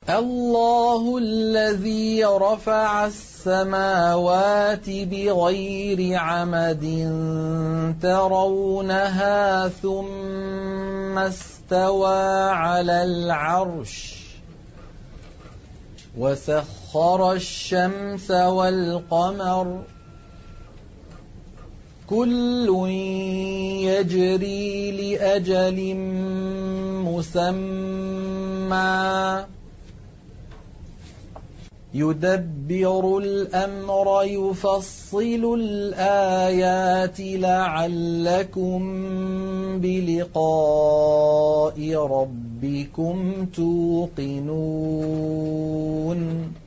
الله الذي رفع السماوات بغير عمد ترونها ثم استوى على العرش وسخر الشمس والقمر كل يجري لأجل مسمى يدبر الأمر يفصل الآيات لعلكم بلقاء ربكم توقنون